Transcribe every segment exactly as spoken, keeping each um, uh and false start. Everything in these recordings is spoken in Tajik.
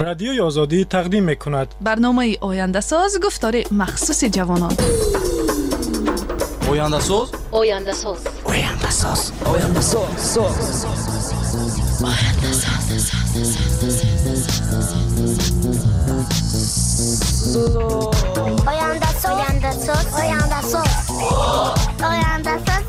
رادیوی آزادی تقدیم می‌کند. برنامه آینده ساز گفتار مخصوص جوانان. آینده ساز آینده ساز آینده ساز آینده ساز آینده ساز آینده ساز آینده ساز آینده ساز آینده ساز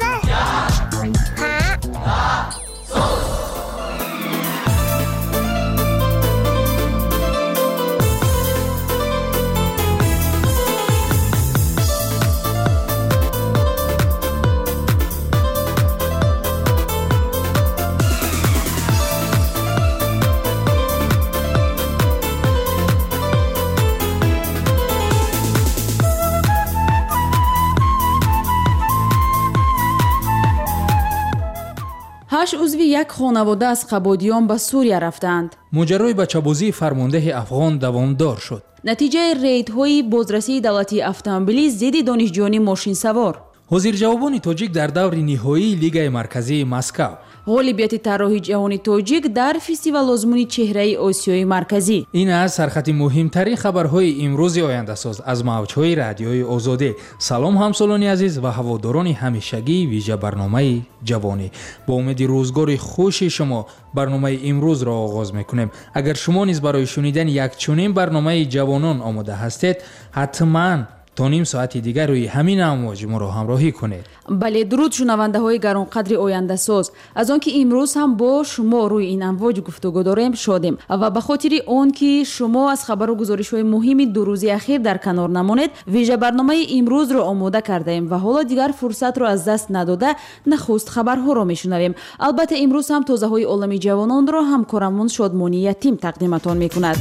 هشت عضوی یک خانواده از قبادیان به سوریه رفتند. ماجرای بچه‌بازی فرمانده افغان دوامدار شد. نتیجه ریدهای بازرسی دولتی اتومبیلی ضد دانشجویان ماشین سوار. وزیر جوابان تاجیک در دور نهایی لیگ مرکزی مسکو. غالبیت طراحی جهانی تاجیک در فستیوال آزمون چهره آسیای مرکزی. این از سرخط مهمترین خبرهای امروز آینده ساز از موجهای رادیوی آزادی. سلام همسالان عزیز و هواداران همیشگی ویژه برنامه جوانی. با امید روزگار خوش شما برنامه امروز را آغاز میکنیم. اگر شما نیز برای شنیدن یک چنین برنامه جوانان آماده هستید، حتما تا نیم ساعت دیگر روی همین امواج ما را همراهی کنید. بله، درود شنونده های گرانقدر آینده ساز. از آنکه امروز هم با شما روی این امواج گفتگو داریم شادیم و به خاطر آن که شما از خبر و گزارش های مهم دو روز اخیر در کنار نمانید، ویژه برنامه امروز را آماده کرده ایم و حالا دیگر فرصت را از دست نداده نخست خبرها را میشنویم. البته امروز هم تازه های عالم جوانان را همکارمون شادمانی یتیم تقدیمتان میکند.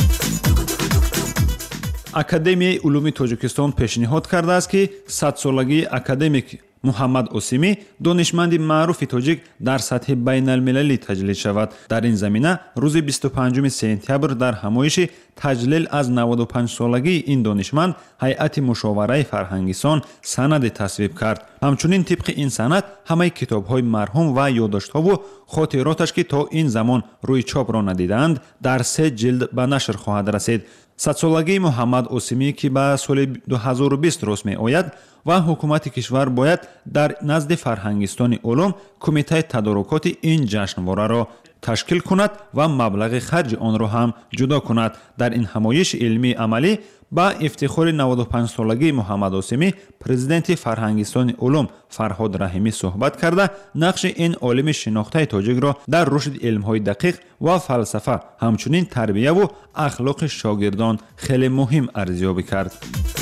академияи улуми тоҷикистон пешниҳод кардааст ки садсолагии академик муҳаммад осимӣ донишманди маъруфи тоҷик дар сатҳи байналмилалӣ таҷлил шавад. дар ин замина рӯзи бисту панҷуми сентябр дар ҳамоиши таҷлил аз наводу панҷсолагии ин донишманд ҳайати мушовараи фарҳангисон санаде тасвиб кард. ҳамчунин тибқи ин санад ҳамаи китобҳои марҳум ва ёддоштҳову хотироташ ки то ин замон рӯи чопро надидаанд дар се ҷилд ба нашр хоҳад расид. садсолагии муҳаммад осимӣ ки ба соли дуҳазору бист рост меояд ва ҳукумати кишвар бояд дар назди фарҳангистони улум кумитаи тадорукоти ин ҷашнвораро ташкил кунад ва маблағи харҷи онро ҳам ҷудо кунад. дар ин ҳамоиши илмии амалӣ ба ифтихори наводу панҷсолагии муҳаммад осимӣ президенти фарҳангистони улум фарҳод раҳимӣ суҳбат карда нақши ин олими шинохтаи тоҷикро дар рушди илмҳои дақиқ ва фалсафа ҳамчунин тарбияву ахлоқи шогирдон хеле муҳим арзёбӣ кард.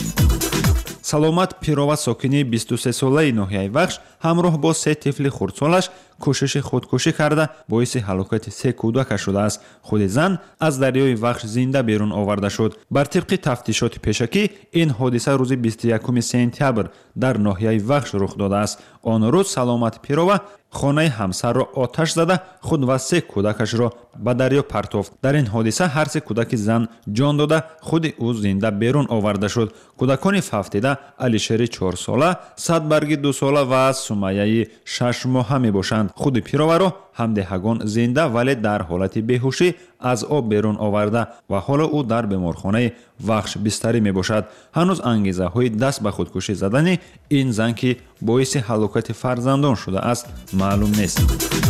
саломат пирова сокини бисту се солаи ноҳияи вахш ҳамроҳ бо се тифли хурдсолаш кӯшиши худкушӣ карда боиси ҳалокати се кӯдака шудааст. худи зан аз дарёи вахш зинда берун оварда шуд. бар тибқи тафтишоти пешакӣ ин ҳодиса рӯзи бисту якуми сентябр дар ноҳияи вахш рух додааст. он рӯз саломат пирова хонаи ҳамсарро оташ зада худ ва се кӯдакашро ба дарё партофт. дар ин ҳодиса ҳар се кӯдаки зан ҷон дода худи ӯ зинда берун оварда шуд. кӯдакони фафтида алишери чорсола, садбарги дусола ва сумаяи шашмоҳа мебошанд. худи пироваро ҳамдеҳагон зинда вале дар ҳолати беҳушӣ аз об берун оварда ва ҳоло ӯ дар беморхонаи вахш бистарӣ мебошад. ҳанӯз ангезаҳои даст ба худкушӣ задани ин зан ки боиси ҳалокати фарзандон шудааст маълум нест.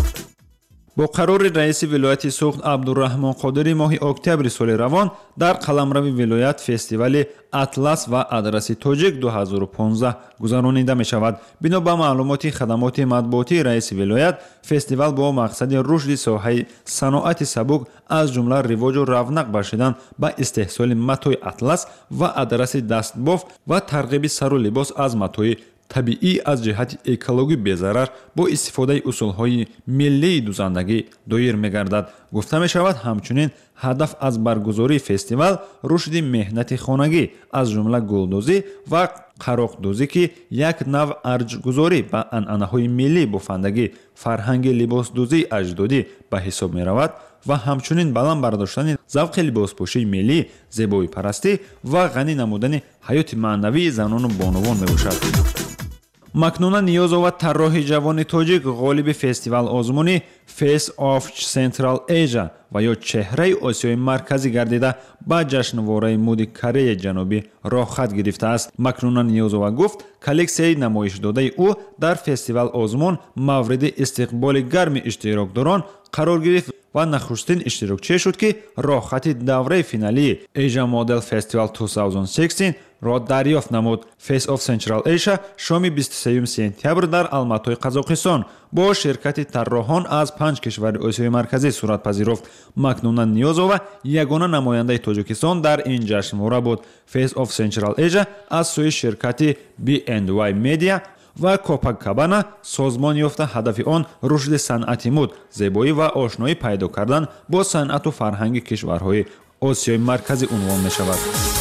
бо қарори раиси вилояти суғд абдураҳмон қодирӣ моҳи октябри соли равон дар қаламрави вилоят фестивали атлас ва адраси тоҷик дуҳазору понздаҳ гузаронида мешавад. бино ба маълумоти хадамоти матбуотии раиси вилоят, фестивал бо мақсади рушди соҳаи саноати сабук аз ҷумла ривоҷу равнақ бахшидан ба истеҳсоли матои атлас ва адраси дастбоф ва тарғиби сару либос аз матои табиӣ аз ҷиҳати экологӣ безарар бо истифодаи усулҳои миллии дузандагӣ доир мегардад. гуфта мешавад ҳамчунин ҳадаф аз баргузории фестивал рушди меҳнати хонагӣ аз ҷумла гулдозӣ ва қароқдозӣ ки як нав арҷгузорӣ ба анъанаҳои миллии бофандагӣ, фарҳанги либосдӯзии аҷдодӣ ба ҳисоб меравад ва ҳамчунин баланд бардоштани завқи либоспӯшии миллӣ, зебоипарастӣ ва ғанӣ намудани ҳаёти маънавии занону бонувон мебошад. макнуна ниёзова тарроҳи ҷавони тоҷик ғолиби фестивал озмуни Face of Central Asia ва ё чеҳраи Осиёи марказӣ гардида ба ҷашнвораи муди Кореяи ҷанубӣ роҳхат гирифтааст. Макнуна ниёзова гуфт, коллексияи намоишдодаи ӯ дар фестивал озмун мавриди истиқболи гарми иштирокдорон қарор гирифт ва нахустин иштирокчие шуд, ки роҳхати давраи финалии Asia Model Festival twenty sixteen ро дарёфт намуд. Face of Central Asia шоми бисту сеюм сентябр дар Алматои Қазоқистон бо ширкати тарроҳон аз панҷ кишвари Осиёи марказӣ сурат пазируфт. Макнуна ниёзова ягона намояндаи Тоҷикистон дар ин ҷашнвора буд. Face of Central Asia аз сӯи ширкати би энд вай Media ва Copacabana созмон ёфта ҳадафи он рушди санъати муд, зебоӣ ва ошноӣ пайдо кардан бо санъату фарҳанги кишварҳои Осиёи марказӣ унвон мешавад.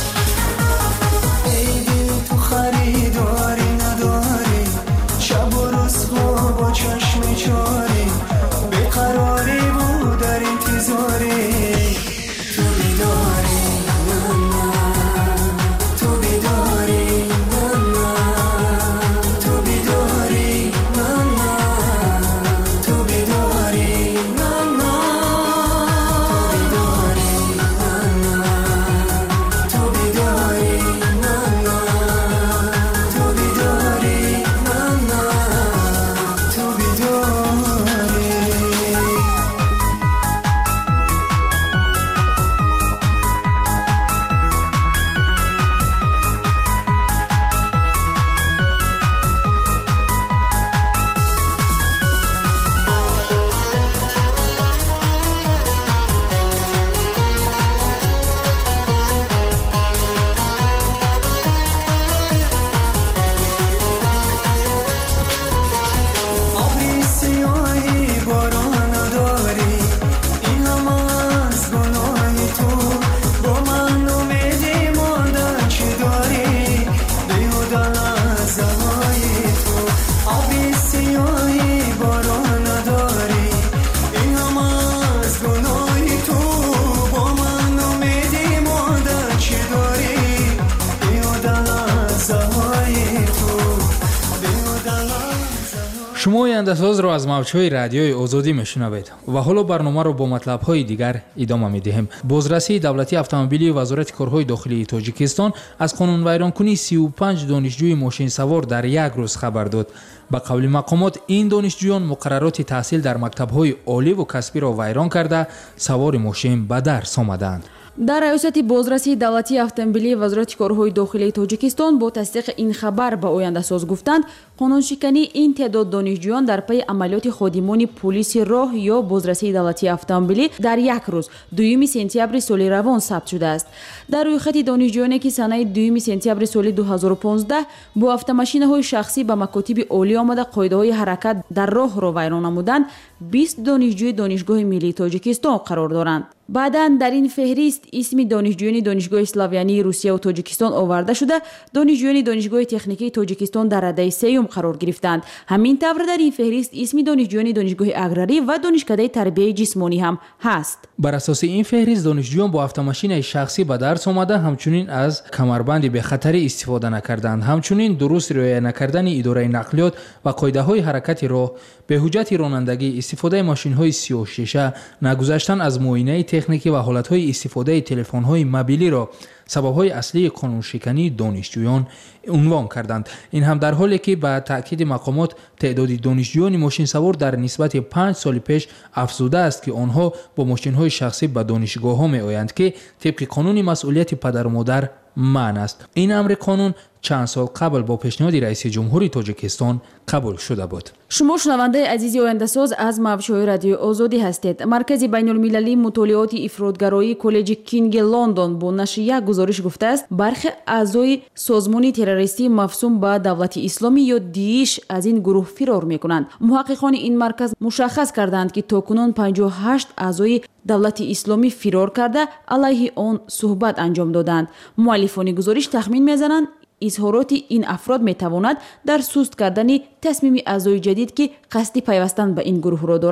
шумо ояндасозро аз мавҷҳои радиои озодӣ мешунавед ва ҳоло барномаро бо матлабҳои дигар идома медиҳем. бозрасии давлатии автомобилии вазорати корҳои дохилии Тоҷикистон аз қонунвайронкунии сию панҷ донишҷӯи мошинсавор дар як рӯз хабар дод. ба қавли мақомот ин донишҷӯён муқаррароти таҳсил дар мактабҳои оливу касбиро вайрон карда савори мошин ба дарс омаданд. дар раёсати бозрасии давлатии автомобилии вазорати корҳои дохилии Тоҷикистон бо тасдиқи ин хабар ба ояндасоз гуфтанд, қонуншикании ин теъдод донишҷӯён дар пайи амалиёти ходимони полиси роҳ ё бозрасии давлатии автомобилӣ дар як рӯз дуюми сентябри соли равон сабт шудааст. дар рӯйхати донишҷӯёне ки санаи дуюми сентябри соли ду ҳазору понздаҳ бо автомашинаҳои шахсӣ ба макотиби олӣ омада қоидаҳои ҳаракат дар роҳро вайрон намуданд, бист донишҷӯи донишгоҳи миллии Тоҷикистон қарор доранд. баъдан дар ин феҳрист исми донишҷӯёни донишгоҳи славянии Русияу Тоҷикистон оварда шуда, донишҷӯёни донишгоҳи техникии Тоҷикистон дар раддаи сеюм қарор гирифтанд. ҳамин тавр дар ин феҳрист исми донишҷӯёни донишгоҳи аграрӣ ва донишкадаи тарбияи ҷисмонӣ ҳам ҳаст. бар асоси ин феҳрист донишҷӯён бо автомашинаи шахсӣ ба дарс омада ҳамчунин аз камарбанди бехатарӣ истифода накарданд, ҳамчунин дуруст риоя накардани идораи нақлиёт ва қоидаҳои ҳаракати роҳ, беҳуҷҷати ронандагӣ, истифодаи машинҳои сиёҳшиша, нагузаштан аз муоинаи техникӣ ва ҳолатҳои истифодаи телефонҳои мобилиро сабабҳои аслии қонуншикании донишҷӯён унвон карданд. ин ҳам дар ҳоле ки ба таъкиди мақомот теъдоди донишҷӯёни мошинсавор дар нисбати панҷ соли пеш афзудааст, ки онҳо бо мошинҳои шахсӣ ба донишгоҳҳо меоянд, ки тибқи қонуни масъулияти падару модар манъ аст. ин амри қонун чанд сол қабл бо пешниҳоди раиси ҷумҳури Тоҷикистон қабул шуда буд. шумо шунавандаи азизи ояндасоз аз мавҷҳои радиои озодӣ ҳастед. маркази байнулмилалии мутолиоти ифродгароии коллеҷи Кинги Лондон бо нашри як гузориш гуфтааст, бархи аъзои созмони террористӣ мафсум ба давлати исломӣ ё Дииш аз ин гурӯҳ фирор мекунанд. муҳаққиқони ин марказ мушаххас карданд, ки токунун панҷоҳу ҳашт аъзои давлати исломӣ фирор карда алайҳи он суҳбат анҷом доданд. муаллифони гузориш тахмин мезананд, изҳороти ин афрод метавонад дар суст кардани тасмими аъзои ҷадид, ки қасди пайвастан ба ин гурӯҳро доранд,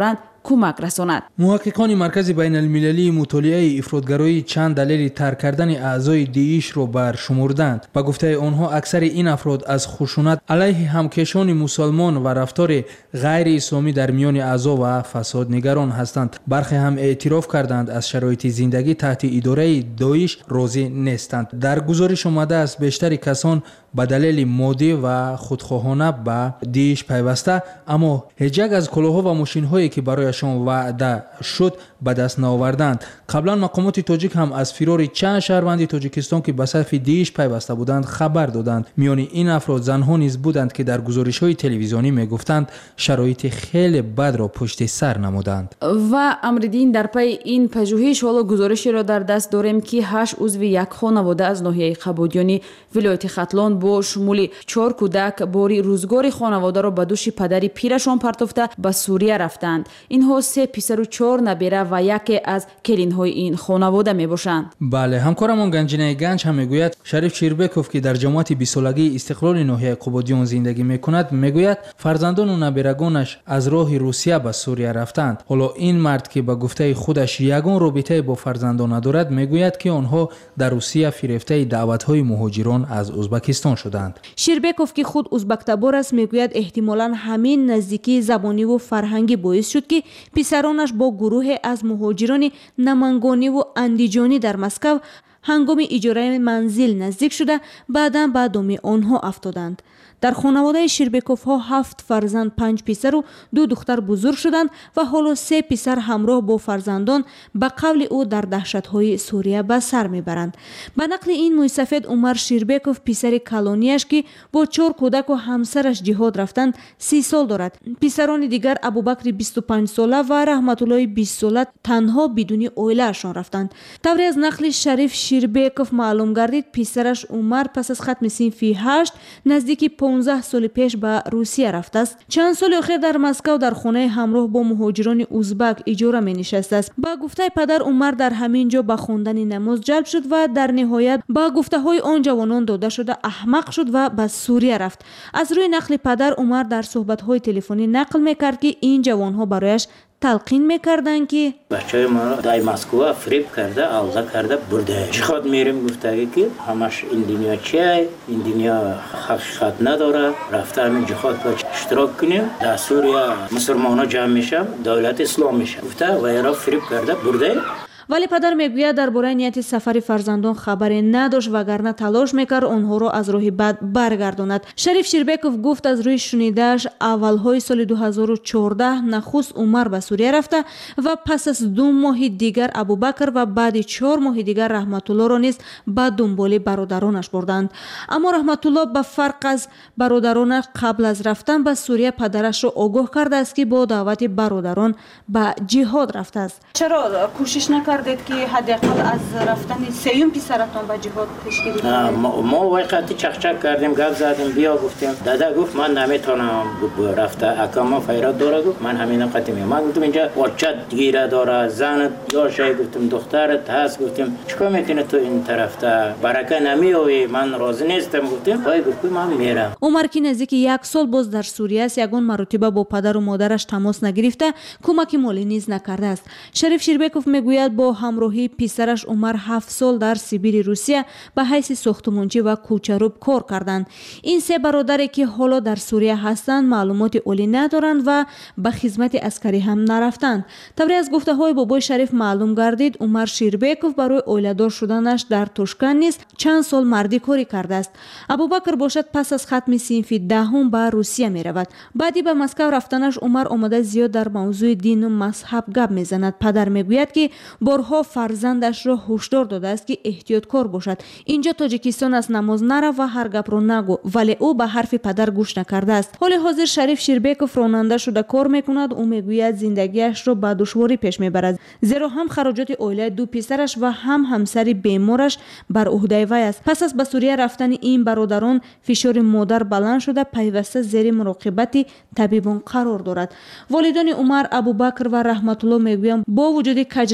کمک رساند. محققان مرکز بین المللی مطالعه افراطگرایی چند دلیل ترک کردن اعضای داعش را برشمردند. به گفته آنها اکثر این افراد از خشونت علیه همکشان مسلمان و رفتار غیر اسلامی در میان اعضا و فساد نگران هستند. برخی هم اعتراف کردند از شرایط زندگی تحت اداره داعش راضی نیستند. در گزارش آمده است بیشتر کسان به دلیل مادی و خودخواهانه به داعش پیوسته، اما هیچ یک از کلاها و ماشین هایی که برایشان وعده شد به دست نآوردند. قبلا مقامات تاجیک هم از فرار چند شهروند تاجیکستان که به صف داعش پیوسته بودند خبر دادند. میان این افراد زنها نیز بودند که در گزارش های تلویزیونی میگفتند شرایط خیلی بد را پشت سر نمودند. و امردین در پی این پژوهش حالا گزارشی را در دست داریم که هشت عضو یک خانواده از ناحیه قبادیانی ولایت ختلان با شمول چهار کودک باری روزگار خانواده را به دوش پدری پیرشان پرتافته به سوریه رفتند. اینها سه پسر و چهار نبیره و یکی از کلین‌های این خانواده میباشند. بله، همکارمون گنجینه گنج هم میگوید شریف شیربکوف که در جماعت بیست سالگی استقلال ناحیه قبادیان زندگی میکند میگوید فرزندان و نبیرگانش از راه روسیه به سوریه رفتند. حالا این مرد که به گفته خودش یگان رابطه با فرزندان ندارد میگوید که آنها در روسیه فریفته دعوت‌های مهاجران از ازبکستان شدند. شیربکوف که خود ازبک تبار است میگوید احتمالاً همین نزدیکی زبانی و فرهنگی باعث شد که پسرانش با گروه از مهاجران نمنگانی و اندیجانی در مسکو هنگام اجاره منزل نزدیک شده بعداً به دام آنها افتادند. در خانواده شیربکوف ها هفت فرزند، پنج پسر و دو دختر بزرگ شدند و حالا سه پسر همراه با فرزندان به قول او در دهشت های سوریه به سر میبرند. به نقل این موسفید عمر شیربکوف پسر کلانیش که با چهار کودک و همسرش جهاد رفتند سی سال دارد. پسران دیگر ابوبکر بیست و پنج ساله و رحمت الله بیست ساله تنها بدون اویله‌شان رفتند. طوری از نقل شریف شیربکوف معلوم گردید پسرش عمر پس از ختم صنف هشت نزدیک پانزده سال پیش به روسیه رفته است. چند سال اخیر در مسکو در خانه همراه با مهاجران ازبک اجاره می نشسته است. با گفته پدر عمر در همین جا به خواندن نماز جلب شد و در نهایت با گفته های آن جوانان داده شده احمق شد و به سوریه رفت. از روی نقل پدر عمر در صحبت های تلفنی نقل میکرد که این جوان ها برایش تلقین میکردن که بچهای ما را در مسکو فریب کرده، آلده کرده برده. چخواد میریم گفته که همش این دنیا چیه؟ این دنیا حقیقت نداره. رفته همین جهاد با اشتراک کنیم. در سوریه مسلمان ها جمع میشم، دولت اسلام میشه. گفته و ایرا فریب کرده برده. ولی پدر میگوید درباره نیت سفر فرزندان خبری نداشت وگرنه تلاش میکرد آنها را از راه بد برگرداند. شریف شیربکوف گفت از روی شنیده‌اش اولهای سال دو هزار و چهارده نخست عمر به سوریه رفته و پس از دو ماه دیگر ابوبکر و بعد چهار ماه دیگر رحمت الله را نیز به دنبال برادرانش بردند. اما رحمت الله به فرق از برادرانش قبل از رفتن به سوریه پدرش را آگاه کرده است که با دعوت برادران به جهاد رفته است. چرا کوشش نکردید که حداقل از رفتن سیوم پسرتون به جهاد پیشگیری ما ما وقتی چخچک کردیم گپ زدیم بیا گفتیم دادا گفت من نمیتونم رفته اکاما فیرات داره گفت من همین قطعی من گفتم اینجا بچه گیره داره زن یا شای گفتم دخترت هست گفتم چیکار میکنه تو این طرف تا برکه نمیوی من راضی نیستم گفتم وای گفت من میرم. عمر که نزدیک یک سال باز در سوریه است یگان مرتبه با پدر و مادرش تماس نگرفته کمک مالی نیز نکرده است. شریف شیربکوف میگوید با همراهی پسرش عمر هفت سال در سیبیر روسیه به حیث ساختمانچی و کوچه‌روب کار کردند. این سه برادری که حالا در سوریه هستند معلومات عالی ندارند و به خدمت عسکری هم نرفتند. طوری از گفته های بابای شریف معلوم گردید عمر شیربکوف برای اولیدار شدنش در توشکن نیست چند سال مردی کاری کرده است. ابوبکر باشد پس از ختم صنف دهم به روسیه می رود. بعدی به مسکو رفتنش عمر آمده زیاد در موضوع دین و مذهب گپ میزند. پدر میگوید که بارها فرزندش را هشدار داده است که احتیاطکار باشد. اینجا تاجیکستان از نماز نرو و هر گپ را نگو، ولی او به حرف پدر گوش نکرده است. حال حاضر شریف شیربکوف راننده شده کار میکند. او میگوید زندگیش را با دشواری پیش میبرد زیرا هم خراجات اولیه دو پسرش و هم همسر بیمارش بر عهده وی است. پس از به سوریه رفتن این برادران فشار مادر بلند شده پیوسته زیر مراقبت طبیبان قرار دارد. والدان عمر ابوبکر و رحمت الله میگویند با وجود کجروی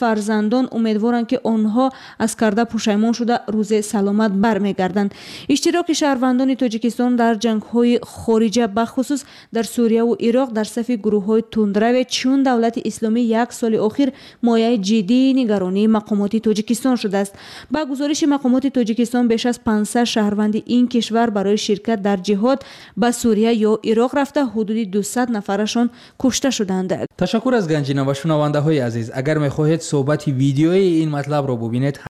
фарзандон умедворанд ки онҳо аз карда пушаймон шуда рӯзе саломат бармегарданд. иштироки шаҳрвандони тоҷикистон дар ҷангҳои хориҷа бахусус дар сурияву ироқ дар сафи гурӯҳҳои тундраве чун давлати исломӣ як соли охир мояи ҷиддии нигаронии мақомоти тоҷикистон шудааст. ба гузориши мақомоти тоҷикистон беш аз пансад шаҳрванди ин кишвар барои ширкат дар ҷиҳод ба сурия ё ироқ рафта ҳудуди дусад нафарашон кушта шуданд. ташаккур аз ганҷина ва шунавандаҳои азиз. агар мехоҳед суҳбати видеои ин матлабро бубинед